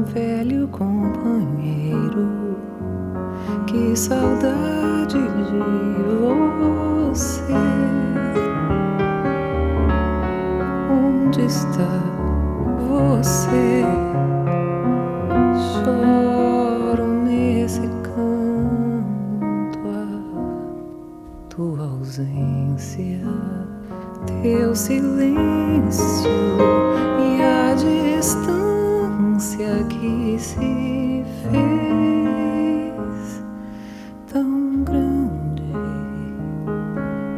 velho companheiro, que saudade de você. Onde está você? Choro nesse canto a tua ausência, teu silêncio e a distância que se fez.